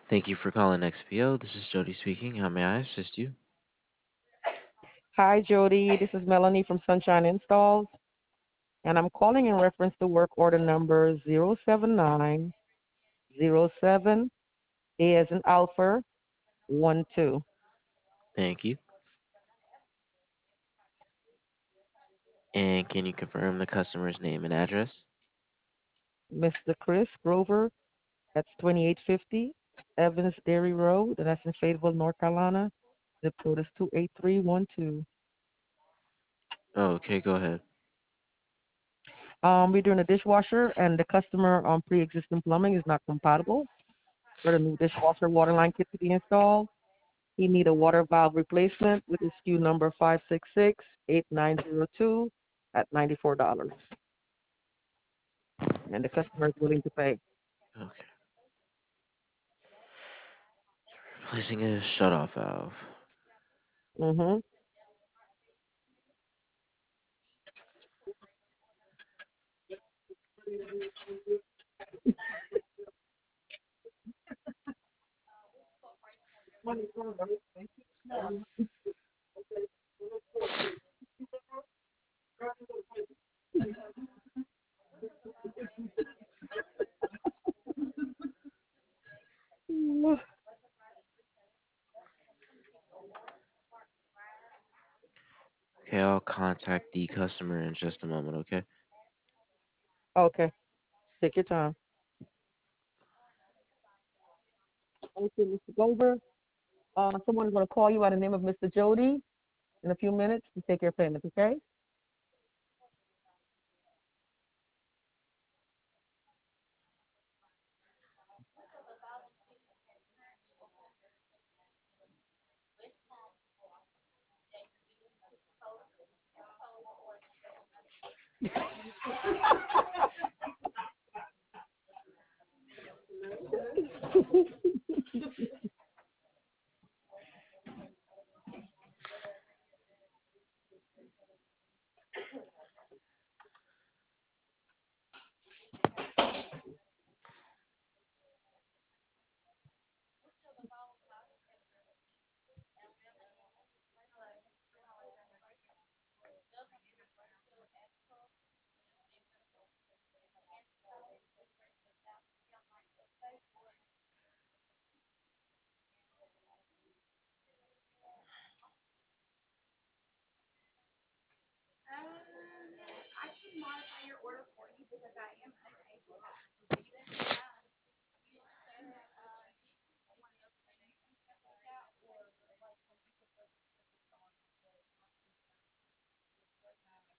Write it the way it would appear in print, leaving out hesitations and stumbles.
Thank you for calling XPO. This is Jody speaking. How may I assist you? Hi, Jody. This is Melanie from Sunshine Installs, and I'm calling in reference to work order number 07907, A as in Alpha, 12. Thank you. And can you confirm the customer's name and address? Mr. Chris Grover, that's 2850 Evans Dairy Road, and that's in Fayetteville, North Carolina. Zip code is 28312. Okay, go ahead. We're doing a dishwasher, and the customer pre-existing plumbing is not compatible for the new dishwasher water line kit to be installed. He need a water valve replacement with his SKU number 5668902 at $94, and the customer is willing to pay. Okay. Replacing a shutoff valve. Mm-hmm. Okay, I'll contact the customer in just a moment, okay? Okay, take your time. Okay, Mr. Goldberg. Someone's going to call you by the name of Mr. Jody in a few minutes to take your payment, okay?